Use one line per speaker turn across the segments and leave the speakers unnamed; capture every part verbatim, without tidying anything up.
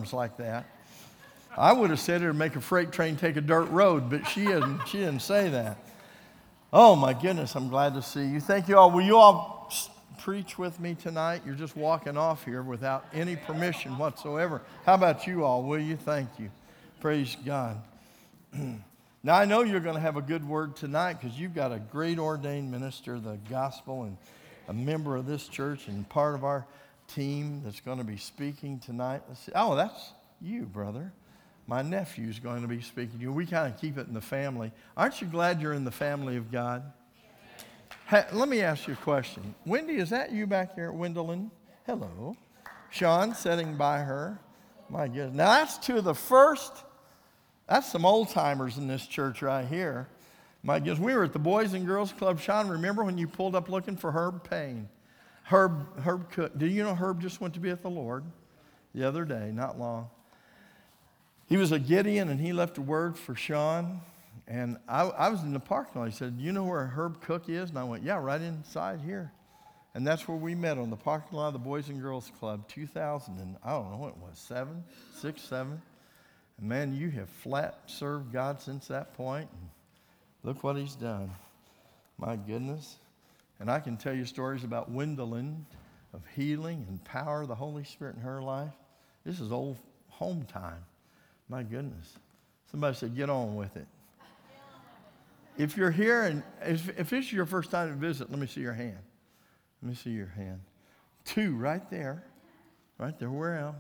terms like that. I would have said it would make a freight train take a dirt road, but she didn't, she didn't say that. Oh, my goodness, I'm glad to see you. Thank you all. Will you all preach with me tonight? You're just walking off here without any permission whatsoever. How about you all? Will you? Thank you. Praise God. Now, I know you're going to have a good word tonight because you've got a great ordained minister of the gospel and a member of this church and part of our team that's going to be speaking tonight. Let's see. Oh, that's you, brother. My nephew's going to be speaking to you. We kind of keep it in the family. Aren't you glad you're in the family of God? Hey, let me ask you a question. Wendy, is that you back here at Wendelin? Hello. Sean sitting by her. My goodness. Now, that's two of the first, that's some old timers in this church right here. My goodness. We were at the Boys and Girls Club. Sean, remember when you pulled up looking for Herb Payne? Herb, Herb Cook. Do you know Herb just went to be with the Lord the other day, not long? He was a Gideon, and he left a word for Sean. And I, I was in the parking lot. He said, you know where Herb Cook is? And I went, yeah, right inside here. And that's where we met, on the parking lot of the Boys and Girls Club, two thousand, and I don't know what it was, seven, six, seven. And man, you have flat served God since that point. And look what he's done. My goodness. And I can tell you stories about Wendelin, of healing and power of the Holy Spirit in her life. This is old home time. My goodness. Somebody said, get on with it. If you're here and if, if this is your first time to visit, let me see your hand. Let me see your hand. Two right there. Right there. Where else?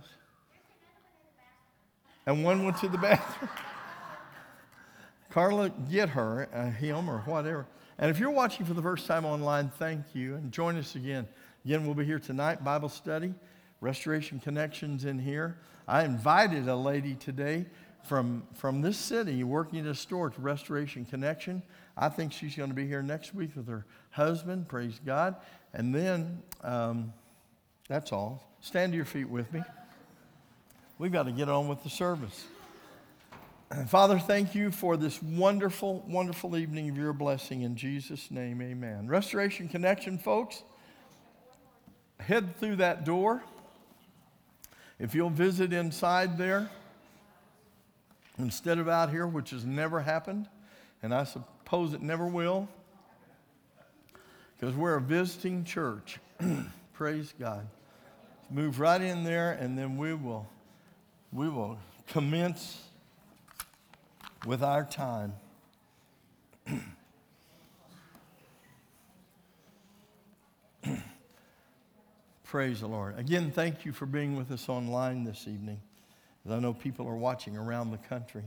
And one went to the bathroom. Carla, get her, uh, him, or whatever. And if you're watching for the first time online, thank you. And join us again. Again, we'll be here tonight, Bible study, Restoration Connections in here. I invited a lady today from, from this city working at a store to Restoration Connection. I think she's going to be here next week with her husband, praise God. And then, um, that's all. Stand to your feet with me. We've got to get on with the service. Father, thank you for this wonderful, wonderful evening of your blessing. In Jesus' name, amen. Restoration Connection, folks, head through that door. If you'll visit inside there, instead of out here, which has never happened, and I suppose it never will, because we're a visiting church. Praise God. Move right in there, and then we will, we will commence with our time. Praise the Lord. Again, thank you for being with us online this evening, as I know people are watching around the country.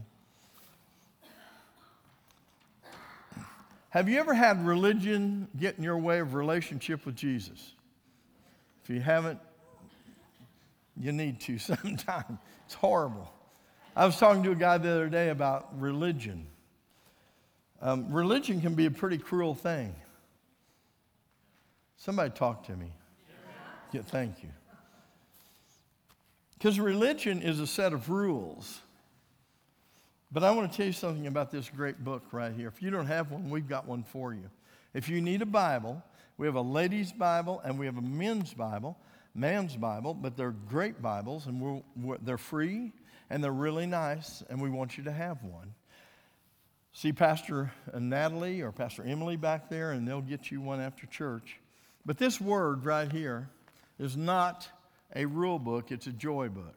Have you ever had religion get in your way of relationship with Jesus? If you haven't, you need to sometime. It's horrible. I was talking to a guy the other day about religion. Um, religion can be a pretty cruel thing. Somebody talk to me. Yeah, thank you. Because religion is a set of rules. But I want to tell you something about this great book right here. If you don't have one, we've got one for you. If you need a Bible, we have a ladies' Bible and we have a men's Bible, man's Bible, but they're great Bibles, and we're, we're, they're free and they're really nice, and we want you to have one. See Pastor Natalie or Pastor Emily back there, and they'll get you one after church. But this word right here is not a rule book, it's a joy book.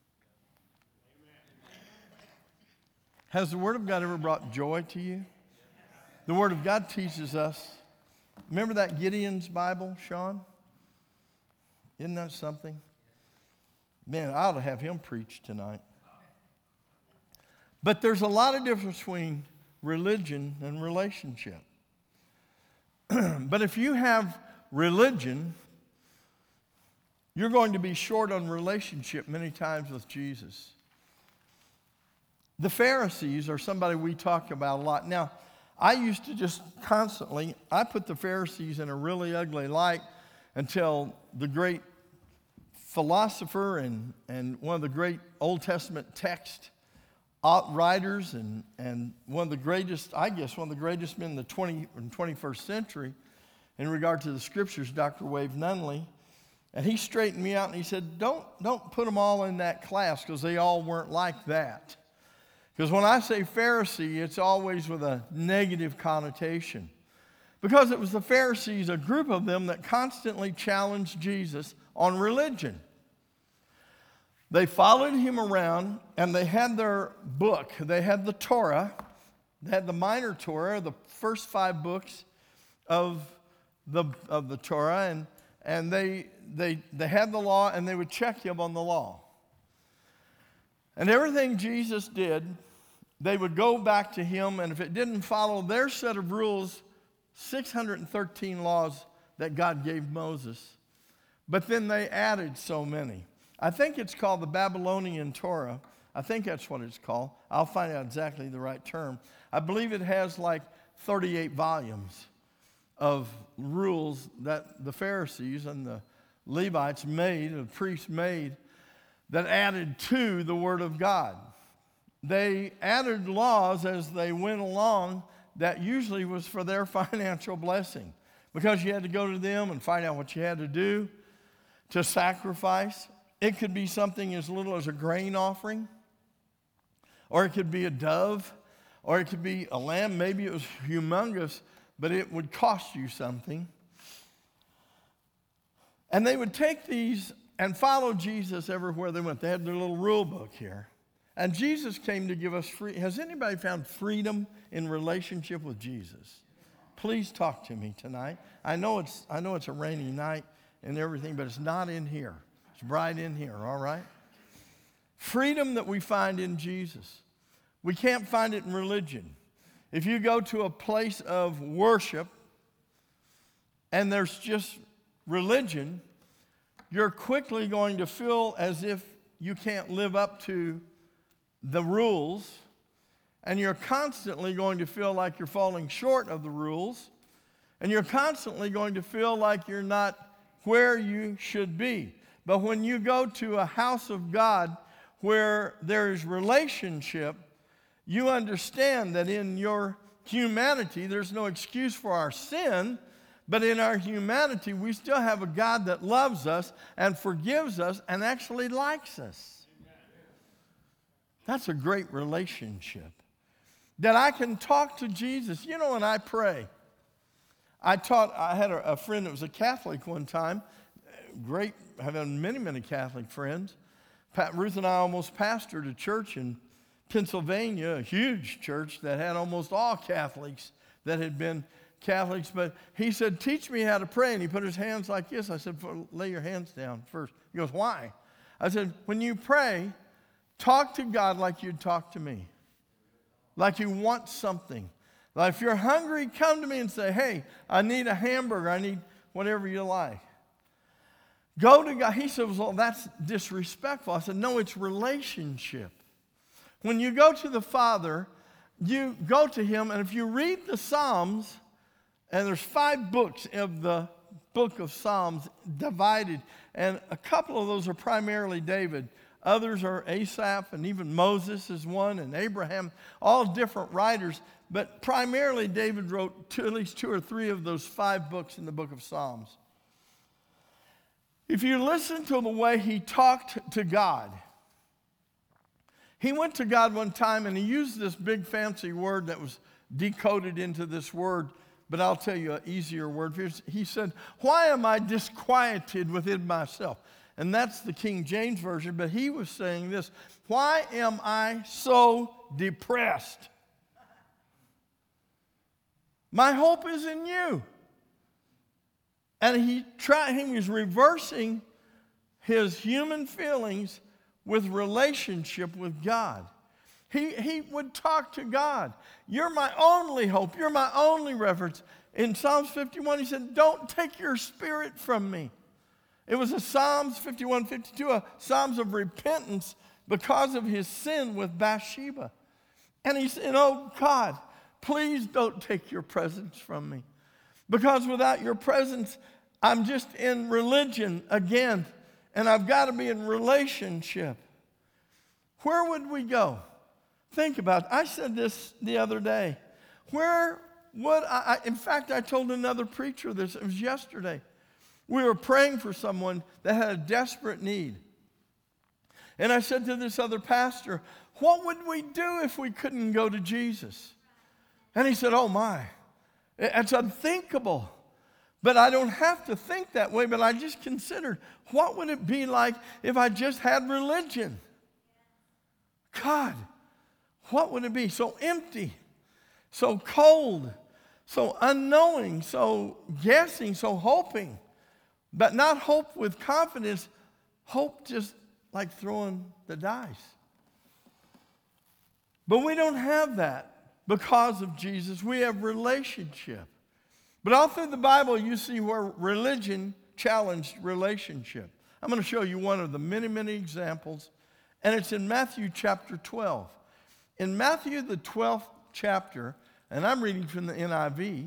Has the Word of God ever brought joy to you? The Word of God teaches us. Remember that Gideon's Bible, Sean? Isn't that something? Man, I ought to have him preach tonight. But there's a lot of difference between religion and relationship. But if you have religion, you're going to be short on relationship many times with Jesus. The Pharisees are somebody we talk about a lot. Now, I used to just constantly, I put the Pharisees in a really ugly light until the great philosopher and, and one of the great Old Testament text writers and, and one of the greatest, I guess, one of the greatest men in the twentieth and twenty-first century in regard to the scriptures, Doctor Wave Nunley, And he straightened me out and he said, don't, don't put them all in that class because they all weren't like that. Because when I say Pharisee, it's always with a negative connotation. Because it was the Pharisees, a group of them that constantly challenged Jesus on religion. They followed him around and they had their book. They had the Torah. They had the minor Torah, the first five books of the, of the Torah. And, and they, they, they had the law and they would check him on the law. And everything Jesus did, they would go back to him, and if it didn't follow their set of rules, six hundred thirteen laws that God gave Moses, but then they added so many. I think it's called the Babylonian Torah. I think that's what it's called. I'll find out exactly the right term. I believe it has like thirty-eight volumes of rules that the Pharisees and the Levites made, the priests made, that added to the Word of God. They added laws as they went along that usually was for their financial blessing, because you had to go to them and find out what you had to do to sacrifice. It could be something as little as a grain offering, or it could be a dove, or it could be a lamb. Maybe it was humongous, but it would cost you something. And they would take these and follow Jesus everywhere they went. They had their little rule book here. And Jesus came to give us free. Has anybody found freedom in relationship with Jesus? Please talk to me tonight. I know it's, I know it's a rainy night and everything, but it's not in here. It's bright in here, all right? Freedom that we find in Jesus. We can't find it in religion. If you go to a place of worship and there's just religion, you're quickly going to feel as if you can't live up to the rules, and you're constantly going to feel like you're falling short of the rules, and you're constantly going to feel like you're not where you should be. But when you go to a house of God where there is relationship, you understand that in your humanity, there's no excuse for our sin, but in our humanity, we still have a God that loves us and forgives us and actually likes us. That's a great relationship. That I can talk to Jesus. You know, when I pray, I taught, I had a, a friend that was a Catholic one time. Great, I've had many, many Catholic friends. Pat, Ruth and I almost pastored a church in Pennsylvania, a huge church that had almost all Catholics that had been Catholics. But he said, teach me how to pray. And he put his hands like this. I said, lay your hands down first. He goes, why? I said, when you pray, talk to God like you'd talk to me. Like you want something. Like if you're hungry, come to me and say, hey, I need a hamburger. I need whatever you like. Go to God. He said, well, that's disrespectful. I said, no, it's relationship. When you go to the Father, you go to Him, and if you read the Psalms, and there's five books of the book of Psalms divided, and a couple of those are primarily David. Others are Asaph, and even Moses is one, and Abraham, all different writers. But primarily David wrote two, at least two or three of those five books in the book of Psalms. If you listen to the way he talked to God, he went to God one time and he used this big fancy word that was decoded into this word, but I'll tell you an easier word. He said, why am I disquieted within myself? And that's the King James Version, but he was saying this, why am I so depressed? My hope is in you. And he tried, he was reversing his human feelings with relationship with God. He, he would talk to God. You're my only hope. You're my only reference. In Psalms fifty-one, he said, don't take your spirit from me. It was a Psalms fifty-one, fifty-two, a Psalms of repentance because of his sin with Bathsheba. And he said, oh God, please don't take your presence from me. Because without your presence, I'm just in religion again. And I've got to be in relationship. Where would we go? Think about it. I said this the other day. Where would I, I, in fact, I told another preacher this, it was yesterday. We were praying for someone that had a desperate need. And I said to this other pastor, what would we do if we couldn't go to Jesus? And he said, oh my, it's unthinkable. But I don't have to think that way, but I just considered, what would it be like if I just had religion? God, what would it be? So empty, so cold, so unknowing, so guessing, so hoping. But not hope with confidence, hope just like throwing the dice. But we don't have that because of Jesus. We have relationship. But all through the Bible, you see where religion challenged relationship. I'm going to show you one of the many, many examples, and it's in Matthew chapter twelve. In Matthew, the twelfth chapter, and I'm reading from the N I V,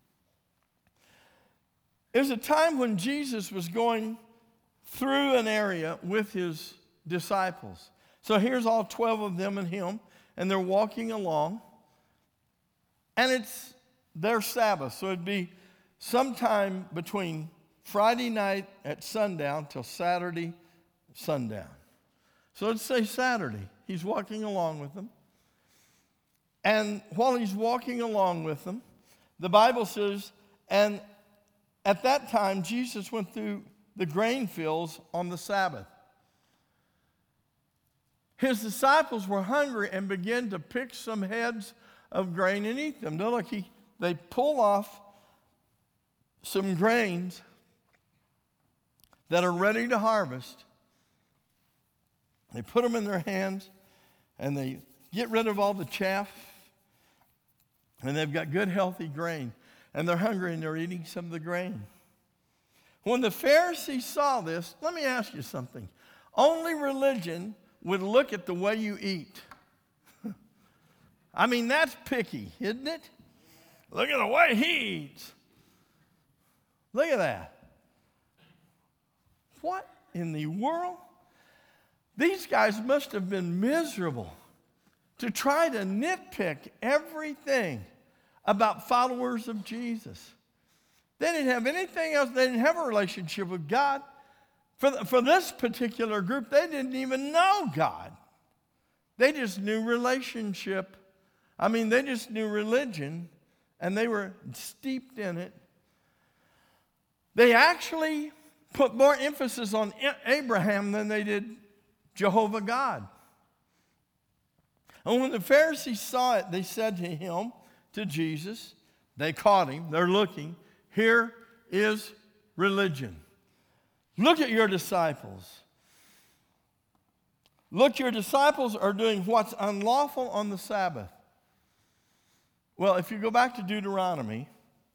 there's a time when Jesus was going through an area with his disciples. So here's all twelve of them and him, and they're walking along, and it's their Sabbath. So it'd be sometime between Friday night at sundown till Saturday sundown. So let's say Saturday. He's walking along with them. And while he's walking along with them, the Bible says, and at that time, Jesus went through the grain fields on the Sabbath. His disciples were hungry and began to pick some heads of grain and eat them. Now look, he, they pull off some grains that are ready to harvest. They put them in their hands, and they get rid of all the chaff, and they've got good, healthy grain. And they're hungry, and they're eating some of the grain. When the Pharisees saw this, let me ask you something. Only religion would look at the way you eat. I mean, that's picky, isn't it? Look at the way he eats. Look at that. What in the world? These guys must have been miserable to try to nitpick everything about followers of Jesus. They didn't have anything else. They didn't have a relationship with God. For, the, for this particular group, they didn't even know God. They just knew relationship. I mean, they just knew religion, and they were steeped in it. They actually put more emphasis on Abraham than they did Jehovah God. And when the Pharisees saw it, they said to him, to Jesus, they caught him, they're looking, here is religion. Look at your disciples. Look, your disciples are doing what's unlawful on the Sabbath. Well, if you go back to Deuteronomy,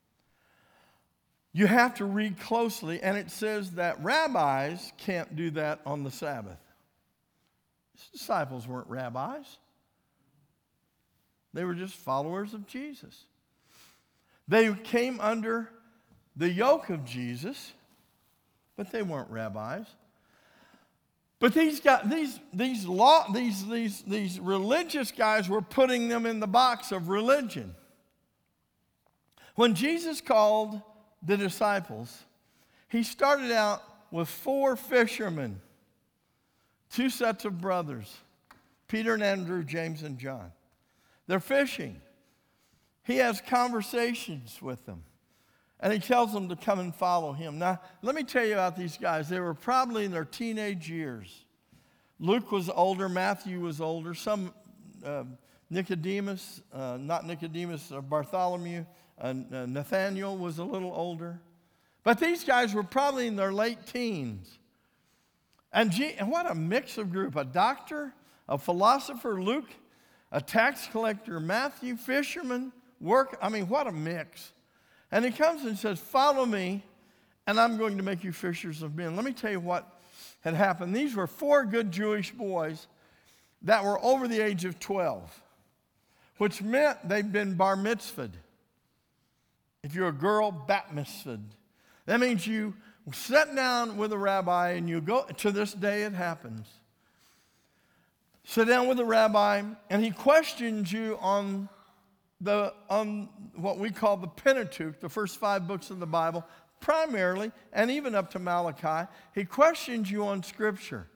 you have to read closely, and it says that rabbis can't do that on the Sabbath. His disciples weren't rabbis. They were just followers of Jesus. They came under the yoke of Jesus, but they weren't rabbis. But these guys, these these law, these these these religious guys were putting them in the box of religion. When Jesus called the disciples, he started out with four fishermen, two sets of brothers, Peter and Andrew, James and John. They're fishing. He has conversations with them, and he tells them to come and follow him. Now, let me tell you about these guys. They were probably in their teenage years. Luke was older. Matthew was older. Some uh, Nicodemus, uh, not Nicodemus, uh, Bartholomew, uh, uh, Nathaniel was a little older. But these guys were probably in their late teens. And, gee, and what a mix of group. A doctor, a philosopher, Luke, a tax collector, Matthew, fisherman, work. I mean, what a mix. And he comes and says, follow me, and I'm going to make you fishers of men. Let me tell you what had happened. These were four good Jewish boys that were over the age of twelve, which meant they'd been bar mitzvahed. If you're a girl, bat mitzvahed. That means you sit down with a rabbi and you go, to this day it happens. Sit down with a rabbi, and he questions you on the on what we call the Pentateuch, the first five books of the Bible, primarily, and even up to Malachi, he questions you on Scripture.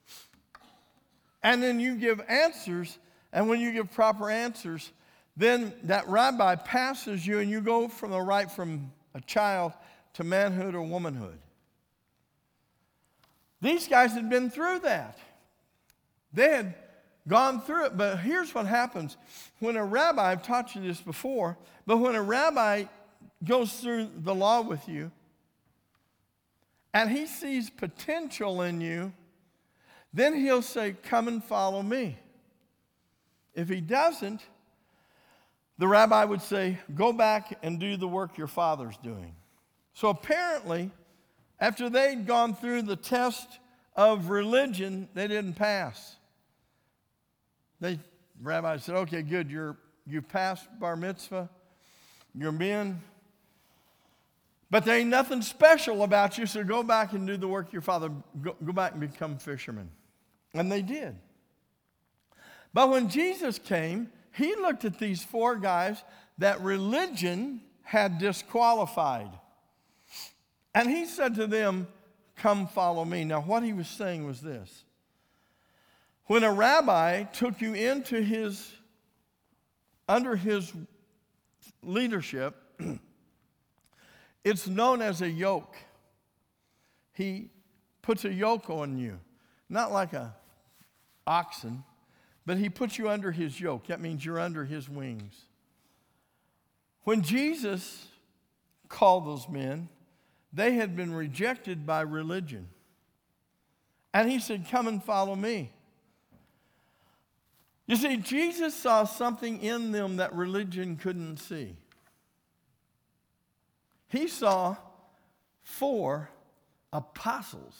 And then you give answers, and when you give proper answers, then that rabbi passes you, and you go from the right from a child to manhood or womanhood. These guys had been through that. They had gone through it, but here's what happens. When a rabbi, I've taught you this before, but when a rabbi goes through the law with you, and he sees potential in you, then he'll say, come and follow me. If he doesn't, the rabbi would say, go back and do the work your father's doing. So apparently, after they'd gone through the test of religion, they didn't pass. The rabbi said, okay, good, you're, you've passed bar mitzvah, you're men, but there ain't nothing special about you, so go back and do the work your father, go, go back and become fishermen. And they did. But when Jesus came, he looked at these four guys that religion had disqualified. And he said to them, come follow me. Now what he was saying was this. When a rabbi took you into his, under his leadership, it's known as a yoke. He puts a yoke on you, not like a oxen, but he puts you under his yoke. That means you're under his wings. When Jesus called those men, they had been rejected by religion. And he said, come and follow me. You see, Jesus saw something in them that religion couldn't see. He saw four apostles.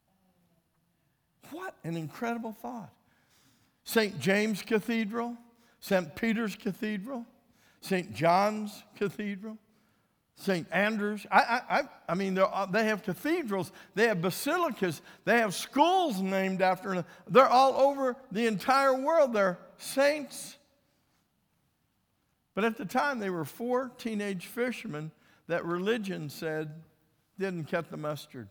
What an incredible thought. Saint James Cathedral, Saint Peter's Cathedral, Saint John's Cathedral, Saint Andrews. I, I, I, I mean, they have cathedrals, they have basilicas, they have schools named after them. They're all over the entire world. They're saints. But at the time, they were four teenage fishermen that religion said didn't cut the mustard.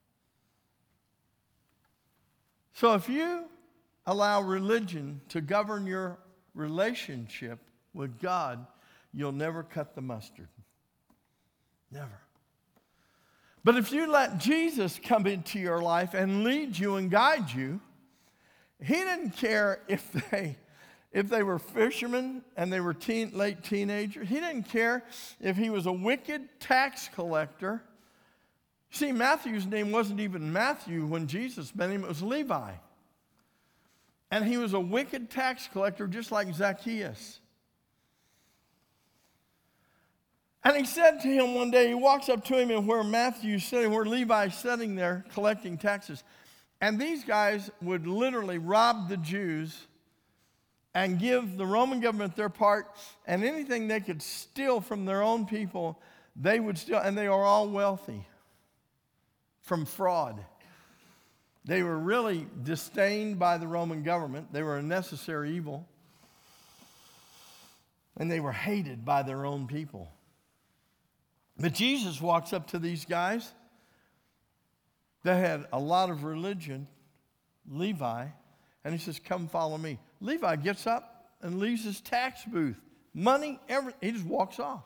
So if you allow religion to govern your relationship with God, you'll never cut the mustard. Never. But if you let Jesus come into your life and lead you and guide you, he didn't care if they if they were fishermen and they were teen, late teenagers. He didn't care if he was a wicked tax collector. See, Matthew's name wasn't even Matthew when Jesus met him. It was Levi. And he was a wicked tax collector just like Zacchaeus. And he said to him one day, he walks up to him and where Matthew's sitting, where Levi's sitting there collecting taxes. And these guys would literally rob the Jews and give the Roman government their part, and anything they could steal from their own people, they would steal, and they are all wealthy from fraud. They were really disdained by the Roman government. They were a necessary evil. And they were hated by their own people. But Jesus walks up to these guys that had a lot of religion, Levi, and he says, come follow me. Levi gets up and leaves his tax booth. Money, everything. He just walks off.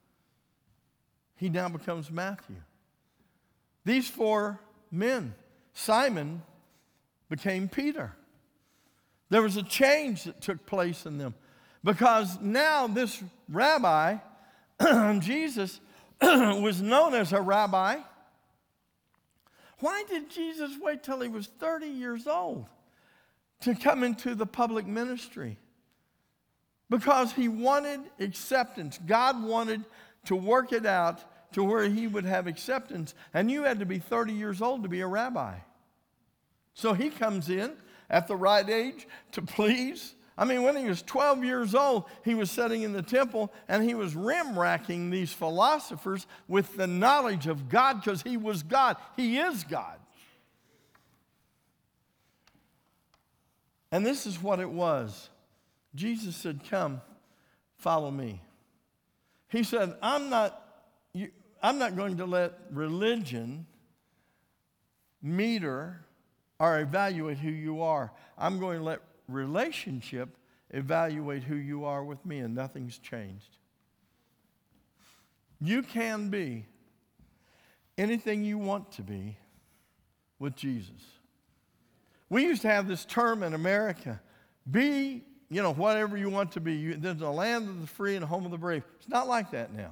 He now becomes Matthew. These four men, Simon became Peter. There was a change that took place in them because now this rabbi, Jesus, was known as a rabbi. Why did Jesus wait till he was thirty years old to come into the public ministry? Because he wanted acceptance. God wanted to work it out to where he would have acceptance. And you had to be thirty years old to be a rabbi. So he comes in at the right age to please. I mean, when he was twelve years old, he was sitting in the temple and he was rim-racking these philosophers with the knowledge of God because he was God. He is God. And this is what it was. Jesus said, come, follow me. He said, I'm not, you, I'm not going to let religion meter or evaluate who you are. I'm going to let relationship evaluate who you are with me, and nothing's changed. You can be anything you want to be with Jesus. We used to have this term in America, be, you know, whatever you want to be. You, there's a land of the free and a home of the brave. It's not like that now.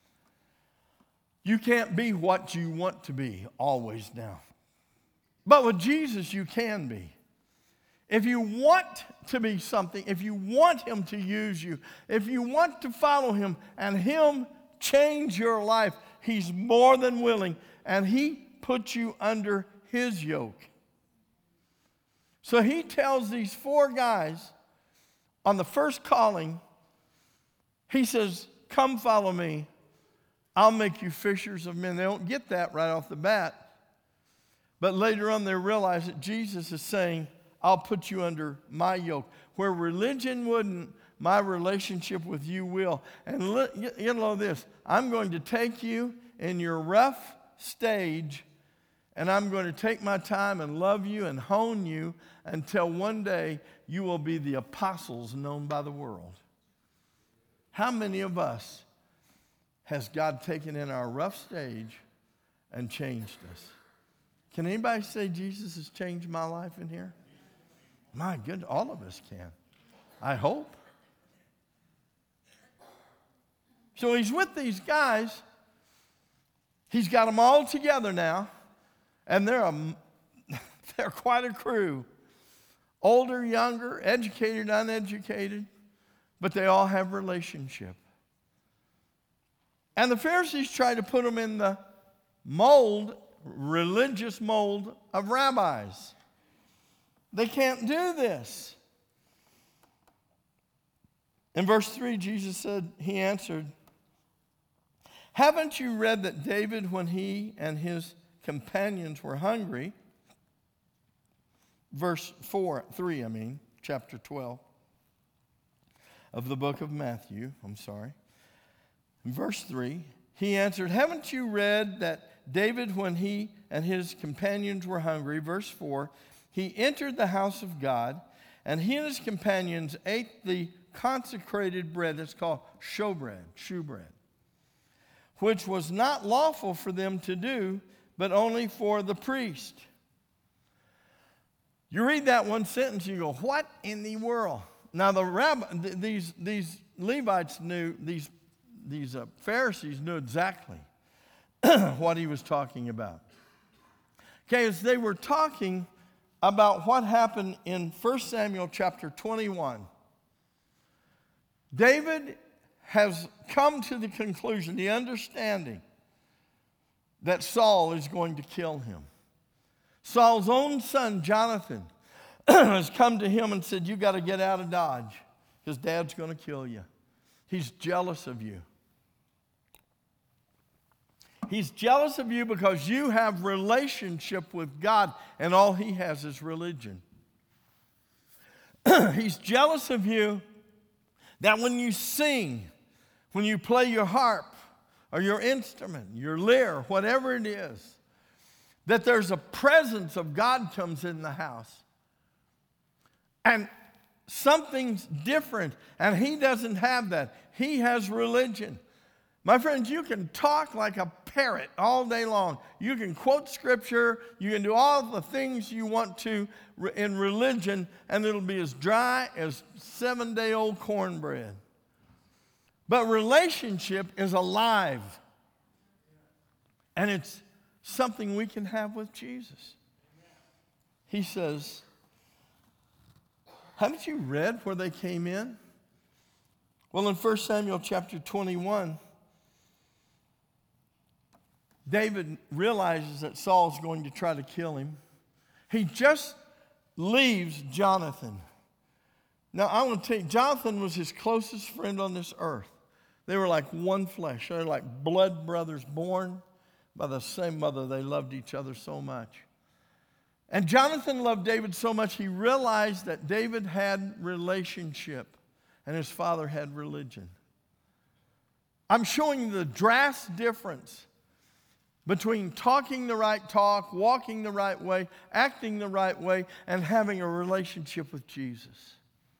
You can't be what you want to be always now. But with Jesus, you can be. If you want to be something, if you want him to use you, if you want to follow him and him change your life, he's more than willing, and he puts you under his yoke. So he tells these four guys on the first calling, he says, come follow me. I'll make you fishers of men. They don't get that right off the bat. But later on they realize that Jesus is saying, I'll put you under my yoke. Where religion wouldn't, my relationship with you will. And look, you know this, I'm going to take you in your rough stage, and I'm going to take my time and love you and hone you until one day you will be the apostles known by the world. How many of us has God taken in our rough stage and changed us? Can anybody say Jesus has changed my life in here? My goodness, all of us can. I hope. So he's with these guys. He's got them all together now. And they're, a, they're quite a crew. Older, younger, educated, uneducated. But they all have relationship. And the Pharisees try to put them in the mold, religious mold of rabbis. They can't do this. In verse three, Jesus said, he answered, haven't you read that David, when he and his companions were hungry, verse four, three, I mean, chapter twelve of the book of Matthew, I'm sorry. In verse three, he answered, haven't you read that David, when he and his companions were hungry, verse four, he entered the house of God, and he and his companions ate the consecrated bread that's called showbread, shewbread, which was not lawful for them to do, but only for the priest. You read that one sentence, you go, what in the world? Now the rabbi, th- these these Levites knew, these these uh, Pharisees knew exactly what he was talking about. Okay, as they were talking about what happened in First Samuel chapter twenty-one. David has come to the conclusion, the understanding, that Saul is going to kill him. Saul's own son, Jonathan, has come to him and said, you got to get out of Dodge because Dad's going to kill you. He's jealous of you. He's jealous of you because you have relationship with God and all he has is religion. He's jealous of you that when you sing, when you play your harp or your instrument, your lyre, whatever it is, that there's a presence of God comes in the house. And something's different, and he doesn't have that. He has religion. My friends, you can talk like a parrot all day long. You can quote scripture. You can do all the things you want to in religion, and it'll be as dry as seven-day-old cornbread. But relationship is alive, and it's something we can have with Jesus. He says, haven't you read where they came in? Well, in First Samuel chapter twenty-one, David realizes that Saul's going to try to kill him. He just leaves Jonathan. Now, I want to tell you, Jonathan was his closest friend on this earth. They were like one flesh. They were like blood brothers born by the same mother. They loved each other so much. And Jonathan loved David so much, he realized that David had relationship and his father had religion. I'm showing you the drastic difference between talking the right talk, walking the right way, acting the right way, and having a relationship with Jesus.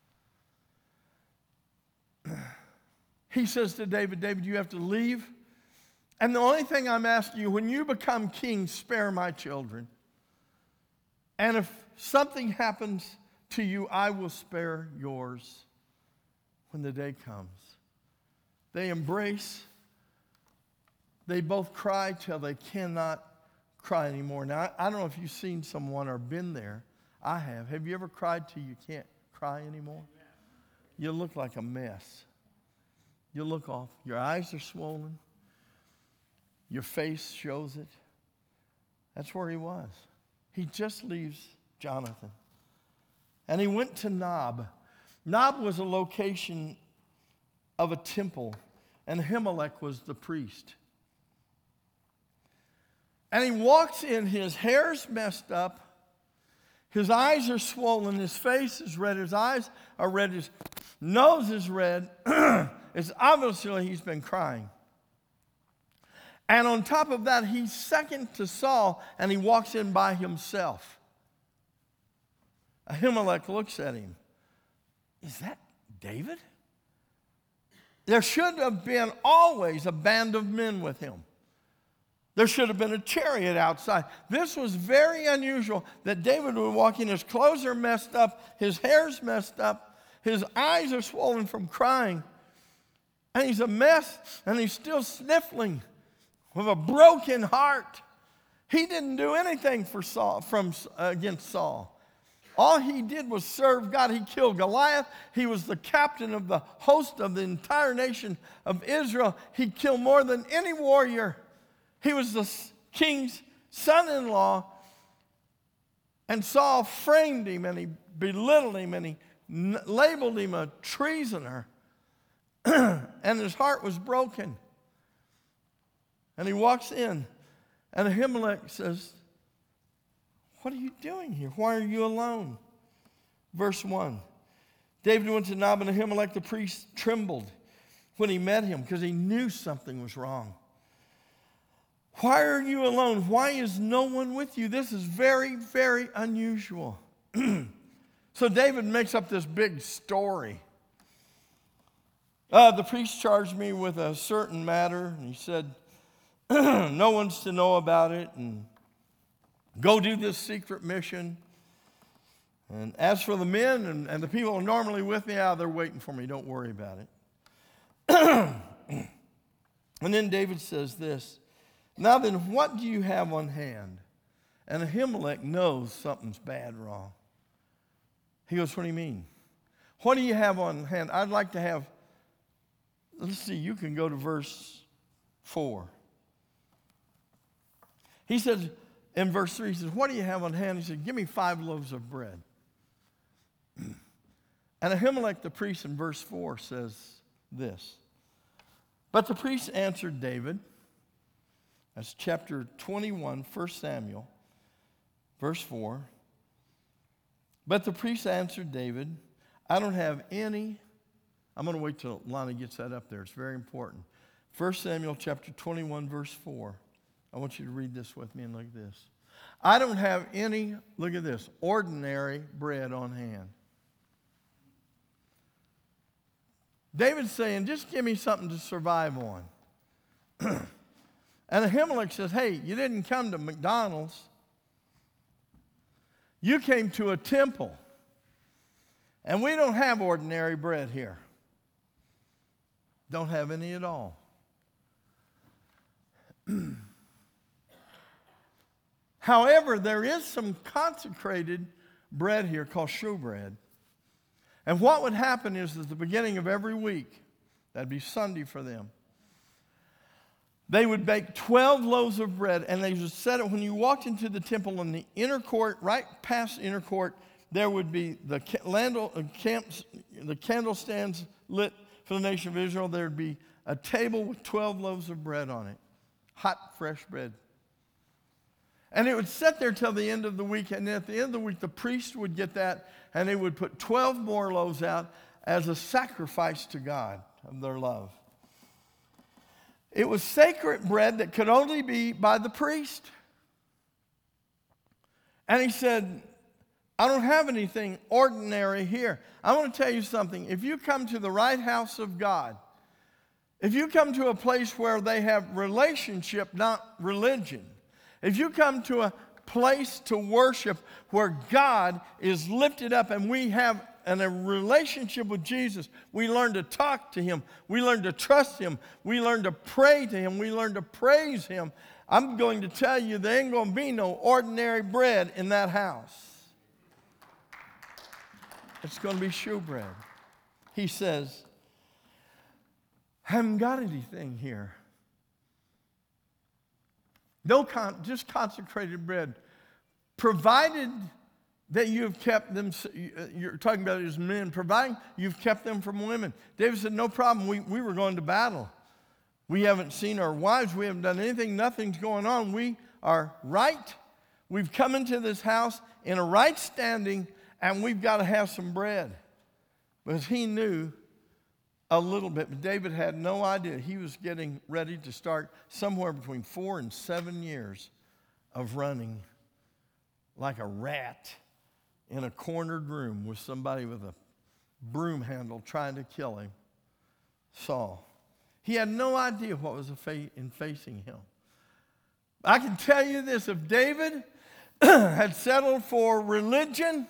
He says to David, David, you have to leave. And the only thing I'm asking you, when you become king, spare my children. And if something happens to you, I will spare yours when the day comes. They embrace. They both cry till they cannot cry anymore. Now, I don't know if you've seen someone or been there. I have. Have you ever cried till you can't cry anymore? You look like a mess. You look off. Your eyes are swollen. Your face shows it. That's where he was. He just leaves Jonathan. And he went to Nob. Nob was a location of a temple, and Ahimelech was the priest. And he walks in, his hair's messed up, his eyes are swollen, his face is red, his eyes are red, his nose is red. It's obviously he's been crying. And on top of that, he's second to Saul, and he walks in by himself. Ahimelech looks at him. Is that David? There should have been always a band of men with him. There should have been a chariot outside. This was very unusual that David would walk in. His clothes are messed up. His hair's messed up. His eyes are swollen from crying. And he's a mess, and he's still sniffling with a broken heart. He didn't do anything for Saul, from, uh, against Saul. All he did was serve God. He killed Goliath. He was the captain of the host of the entire nation of Israel. He killed more than any warrior. He was the king's son-in-law. And Saul framed him, and he belittled him, and he n- labeled him a treasoner. And his heart was broken. And he walks in, and Ahimelech says, what are you doing here? Why are you alone? Verse one. David went to Nob, and Ahimelech the priest trembled when he met him because he knew something was wrong. Why are you alone? Why is no one with you? This is very, very unusual. So David makes up this big story. Uh, the priest charged me with a certain matter, and he said, no one's to know about it, and go do this secret mission. And as for the men and, and the people who are normally with me, ah, they're waiting for me. Don't worry about it. And then David says this, now then, what do you have on hand? And Ahimelech knows something's bad wrong. He goes, what do you mean? What do you have on hand? I'd like to have, let's see, you can go to verse four. He says, in verse three, he says, what do you have on hand? He said, give me five loaves of bread. And Ahimelech the priest in verse four says this. But the priest answered David, that's chapter twenty-one, First Samuel, verse four. But the priest answered David, I don't have any. I'm going to wait till Lonnie gets that up there. It's very important. First Samuel chapter twenty-one, verse four. I want you to read this with me and look at this. I don't have any, look at this, ordinary bread on hand. David's saying, just give me something to survive on. And Ahimelech says, hey, you didn't come to McDonald's. You came to a temple. And we don't have ordinary bread here. Don't have any at all. However, there is some consecrated bread here called showbread. And what would happen is at the beginning of every week, that'd be Sunday for them, they would bake twelve loaves of bread, and they would set it when you walked into the temple in the inner court, right past the inner court, there would be the candle, camps, the candle stands lit for the nation of Israel. There would be a table with twelve loaves of bread on it, hot, fresh bread. And it would sit there till the end of the week, and at the end of the week, the priest would get that, and they would put twelve more loaves out as a sacrifice to God of their love. It was sacred bread that could only be by the priest. And he said, I don't have anything ordinary here. I want to tell you something. If you come to the right house of God, if you come to a place where they have relationship, not religion, if you come to a place to worship where God is lifted up and we have an, a relationship with Jesus, we learn to talk to him, we learn to trust him, we learn to pray to him, we learn to praise him. I'm going to tell you there ain't going to be no ordinary bread in that house. It's going to be showbread. He says, haven't got anything here. No, con- just consecrated bread. Provided that you have kept them, you're talking about it as men, providing you've kept them from women. David said, no problem, we, we were going to battle. We haven't seen our wives, we haven't done anything, nothing's going on. We are right. We've come into this house in a right standing, and we've got to have some bread. Because he knew a little bit, but David had no idea. He was getting ready to start somewhere between four and seven years of running like a rat in a cornered room with somebody with a broom handle trying to kill him, Saul. He had no idea what was in facing him. I can tell you this, if David had settled for religion,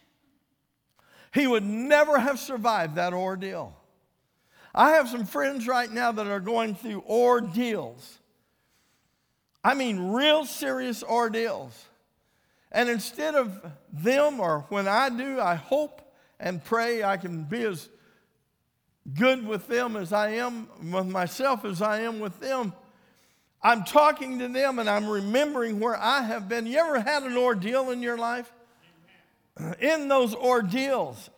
he would never have survived that ordeal. I have some friends right now that are going through ordeals. I mean, real serious ordeals. And instead of them, or when I do, I hope and pray I can be as good with them as I am with myself as I am with them. I'm talking to them and I'm remembering where I have been. You ever had an ordeal in your life? Amen. In those ordeals,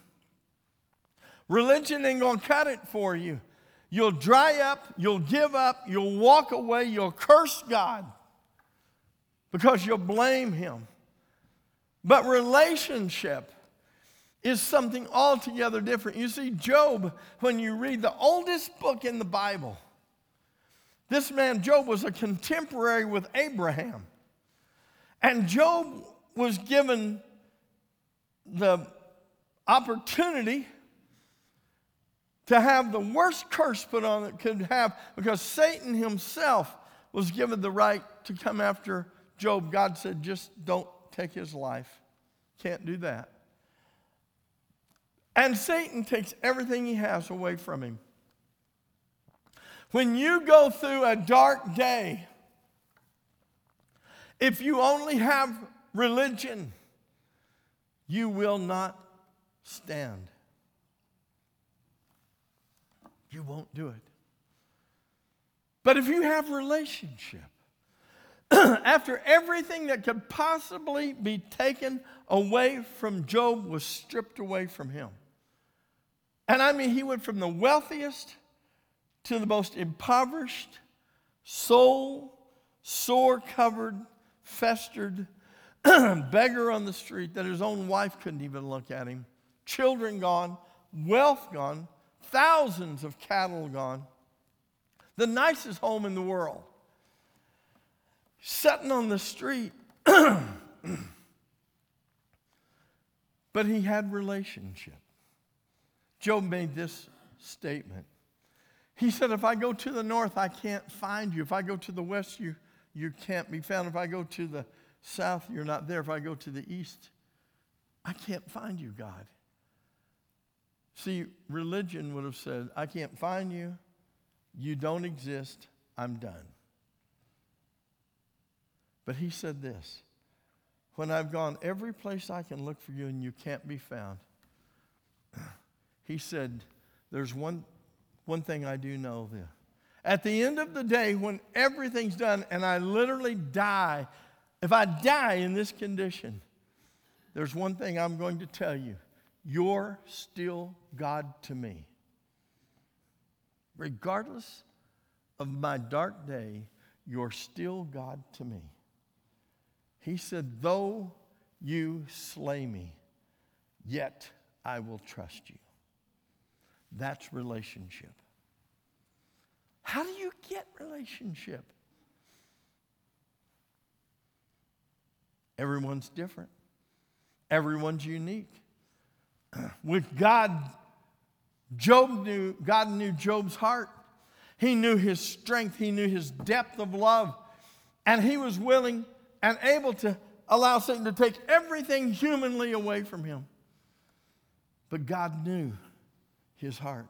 religion ain't going to cut it for you. You'll dry up, you'll give up, you'll walk away, you'll curse God because you'll blame him. But relationship is something altogether different. You see, Job, when you read the oldest book in the Bible, this man, Job, was a contemporary with Abraham. And Job was given the opportunity to have the worst curse put on it could have, because Satan himself was given the right to come after Job. God said, just don't take his life. Can't do that. And Satan takes everything he has away from him. When you go through a dark day, if you only have religion, you will not stand. You won't do it. But if you have relationship, after everything that could possibly be taken away from Job was stripped away from him. And I mean, he went from the wealthiest to the most impoverished, soul, sore-covered, festered beggar on the street that his own wife couldn't even look at him. Children gone, wealth gone, thousands of cattle gone. The nicest home in the world. Sitting on the street. But he had relationship. Job made this statement. He said, if I go to the north, I can't find you. If I go to the west, you, you can't be found. If I go to the south, you're not there. If I go to the east, I can't find you, God. See, religion would have said, I can't find you. You don't exist. I'm done. But he said this, when I've gone every place I can look for you and you can't be found, he said, there's one, one thing I do know there. At the end of the day, when everything's done and I literally die, if I die in this condition, there's one thing I'm going to tell you. You're still God to me. Regardless of my dark day, you're still God to me. He said, though you slay me, yet I will trust you. That's relationship. How do you get relationship? Everyone's different. Everyone's unique. With God, Job knew, God knew Job's heart. He knew his strength. He knew his depth of love. And he was willing and able to allow Satan to take everything humanly away from him. But God knew his heart.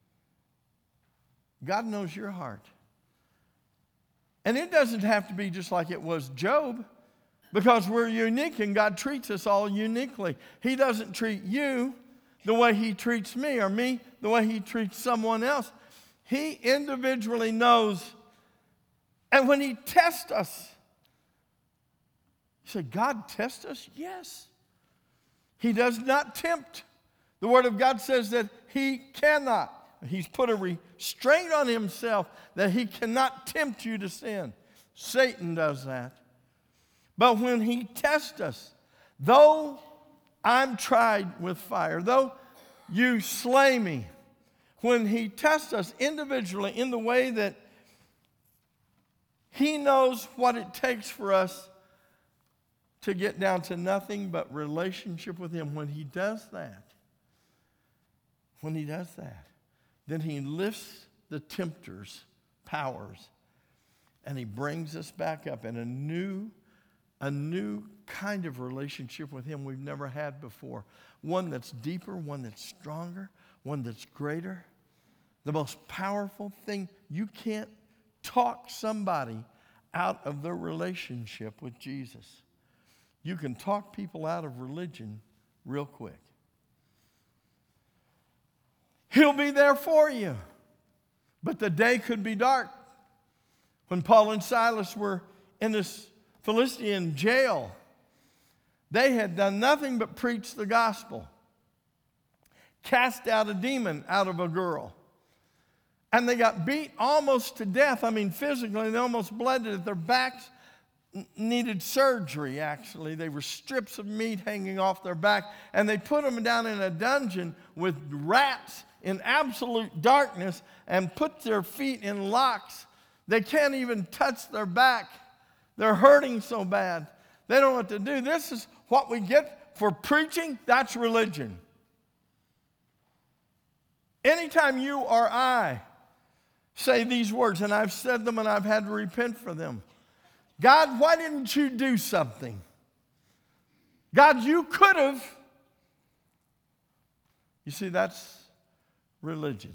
God knows your heart. And it doesn't have to be just like it was Job, because we're unique and God treats us all uniquely. He doesn't treat you the way he treats me, or me the way he treats someone else. He individually knows. And when he tests us, you say, God tests us? Yes. He does not tempt. The Word of God says that he cannot. He's put a restraint on himself that he cannot tempt you to sin. Satan does that. But when he tests us, though I'm tried with fire, though you slay me, when he tests us individually in the way that he knows what it takes for us to get down to nothing but relationship with him, when he does that, when he does that, then he lifts the tempter's powers and he brings us back up in a new, a new kind of relationship with him we've never had before. One that's deeper, one that's stronger, one that's greater. The most powerful thing, you can't talk somebody out of their relationship with Jesus. You can talk people out of religion real quick. He'll be there for you. But the day could be dark. When Paul and Silas were in this Philistine jail, they had done nothing but preach the gospel. Cast out a demon out of a girl. And they got beat almost to death. I mean, physically, they almost bled to death. Their backs needed surgery, actually. They were strips of meat hanging off their back. And they put them down in a dungeon with rats in absolute darkness and put their feet in locks. They can't even touch their back. They're hurting so bad. They don't know what to do. This is what we get for preaching. That's religion. Anytime you or I say these words, and I've said them and I've had to repent for them. God, why didn't you do something? God, you could have. You see, that's religion.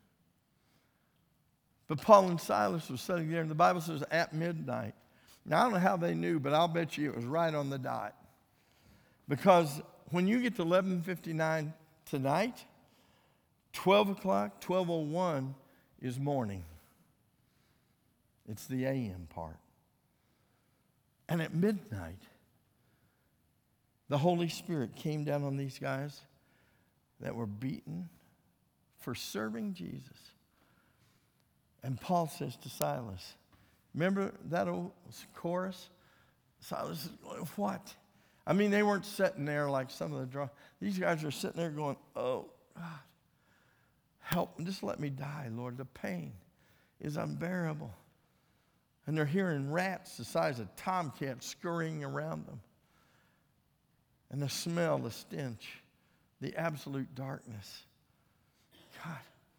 But Paul and Silas were sitting there, and the Bible says at midnight. Now, I don't know how they knew, but I'll bet you it was right on the dot. Because when you get to eleven fifty-nine tonight, twelve o'clock, twelve oh one is morning. It's the A M part. And at midnight, the Holy Spirit came down on these guys that were beaten for serving Jesus. And Paul says to Silas, remember that old chorus? Silas is going, what? I mean, they weren't sitting there like some of the drunk. These guys are sitting there going, oh, God, help me. Just let me die, Lord. The pain is unbearable. And they're hearing rats the size of tomcats scurrying around them. And the smell, the stench, the absolute darkness. God,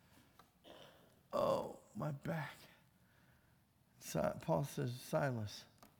oh, my back. Paul says, Silas,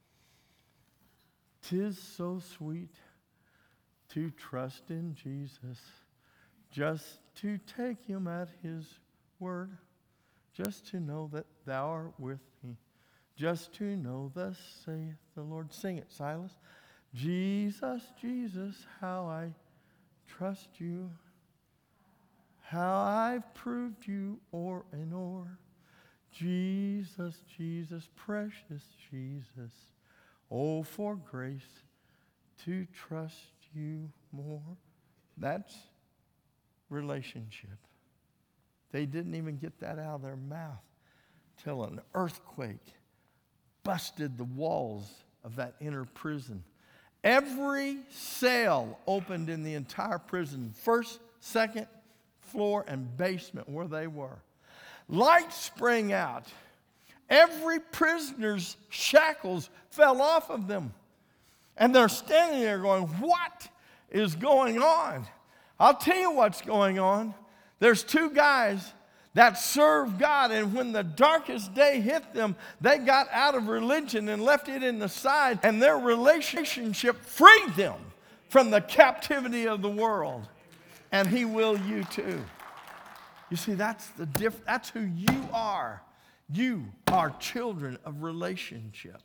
'tis so sweet to trust in Jesus, just to take him at his word, just to know that thou art with me, just to know thus saith the Lord. Sing it, Silas. Jesus, Jesus, how I trust you, how I've proved you o'er and o'er. Jesus, Jesus, precious Jesus, oh, for grace to trust you more. That's relationship. They didn't even get that out of their mouth till an earthquake busted the walls of that inner prison. Every cell opened in the entire prison, first, second floor, and basement where they were. Light sprang out. Every prisoner's shackles fell off of them. And they're standing there going, what is going on? I'll tell you what's going on. There's two guys that serve God, and when the darkest day hit them, they got out of religion and left it in the side, and their relationship freed them from the captivity of the world. And He will you too. You see, that's the diff- that's who you are. You are children of relationship.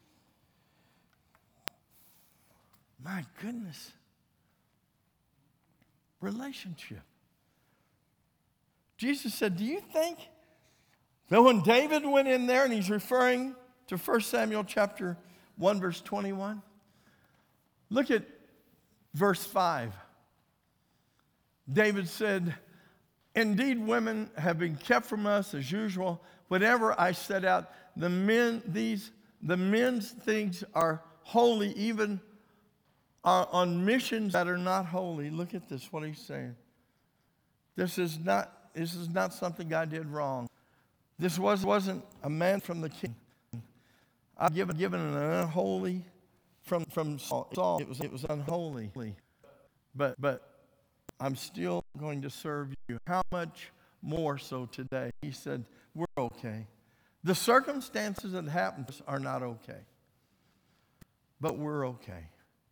My goodness. Relationship. Jesus said, do you think that when David went in there, and he's referring to First Samuel chapter one, verse twenty-one. Look at verse five. David said, indeed, women have been kept from us as usual. Whenever I set out, the men, these, the men's things are holy, even are on missions that are not holy. Look at this, what he's saying. This is not This is not something I did wrong. This was, wasn't a man from the king. I've given, given an unholy from, from Saul. It was, it was unholy. But, but I'm still going to serve you. How much more so today? He said, we're okay. The circumstances that happen to us are not okay. But we're okay.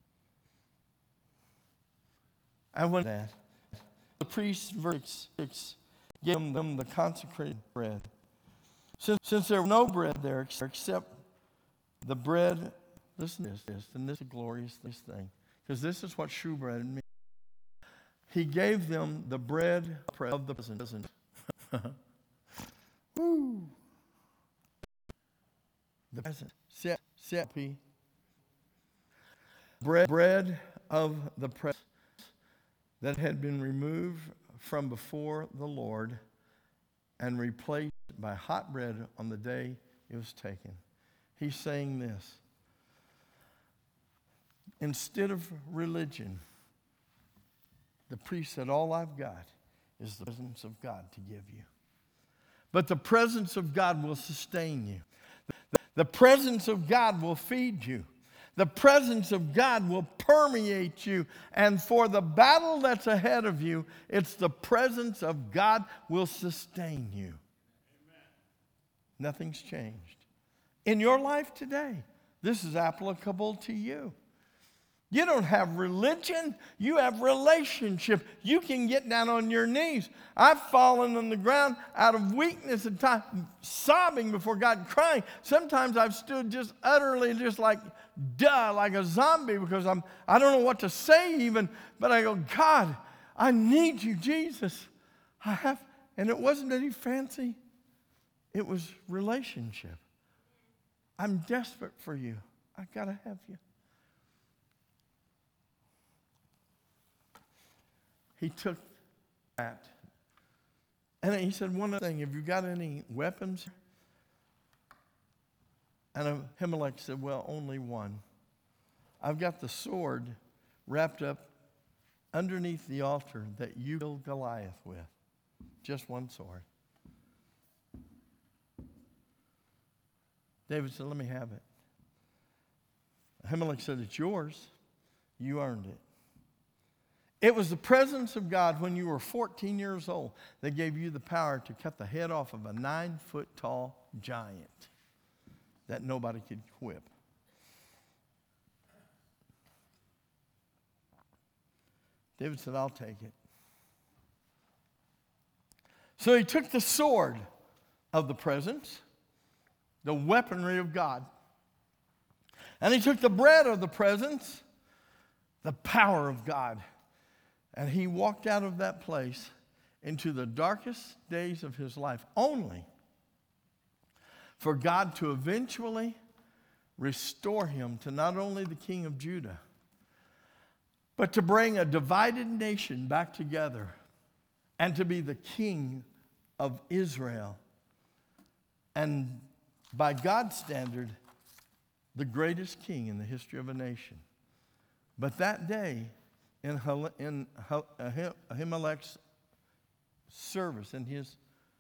And when that, the priest, verse six, gave them the consecrated bread. Since, since there was no bread there except the bread, listen to this, and this is a glorious thing, because this is what shewbread means. He gave them the bread of the presence. Woo. The presence. Set, set, bread, bread of the presence that had been removed from before the Lord and replaced by hot bread on the day it was taken. He's saying this. Instead of religion, the priest said, all I've got is the presence of God to give you. But the presence of God will sustain you. The presence of God will feed you. The presence of God will permeate you. And for the battle that's ahead of you, it's the presence of God will sustain you. Amen. Nothing's changed. In your life today, this is applicable to you. You don't have religion, you have relationship. You can get down on your knees. I've fallen on the ground out of weakness and time, sobbing before God, crying. Sometimes I've stood just utterly just like, duh, like a zombie, because I'm, I don't know what to say even, but I go, God, I need you, Jesus. I have, and it wasn't any fancy. It was relationship. I'm desperate for you. I gotta have you. He took that. And he said, one other thing, have you got any weapons? And Ahimelech said, well, only one. I've got the sword wrapped up underneath the altar that you killed Goliath with. Just one sword. David said, let me have it. Ahimelech said, it's yours. You earned it. It was the presence of God when you were fourteen years old that gave you the power to cut the head off of a nine-foot-tall giant that nobody could whip. David said, I'll take it. So he took the sword of the presence, the weaponry of God, and he took the bread of the presence, the power of God. And he walked out of that place into the darkest days of his life, only for God to eventually restore him to not only the king of Judah, but to bring a divided nation back together and to be the king of Israel. And by God's standard, the greatest king in the history of a nation. But that day, in Ahimelech's service, in his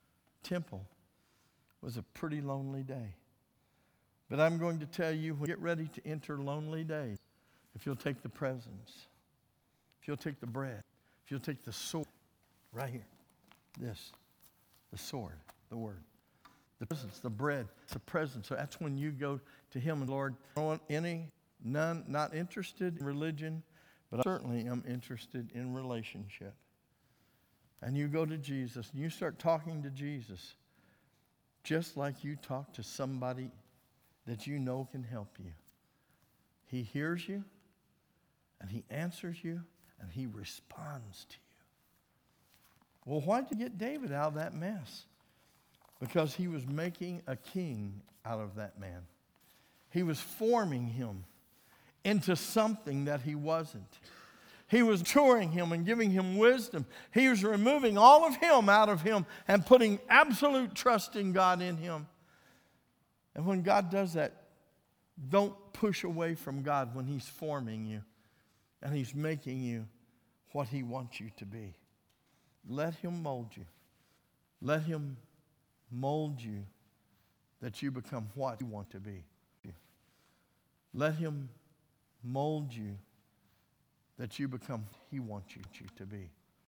temple was a pretty lonely day. But I'm going to tell you, when you get ready to enter lonely days, if you'll take the presents, if you'll take the bread, if you'll take the sword, right here, this, the sword, the word, the presents, the bread, it's a present. So that's when you go to him and Lord, I don't want any, none, not interested in religion, but I certainly am interested in relationship. And you go to Jesus and you start talking to Jesus just like you talk to somebody that you know can help you. He hears you and he answers you and he responds to you. Well, why did you get David out of that mess? Because he was making a king out of that man. He was forming him into something that he wasn't. He was maturing him and giving him wisdom. He was removing all of him out of him and putting absolute trust in God in him. And when God does that, don't push away from God when he's forming you and he's making you what he wants you to be. Let him mold you. Let him mold you that you become what you want to be. Let him mold you that you become what he wants you to be.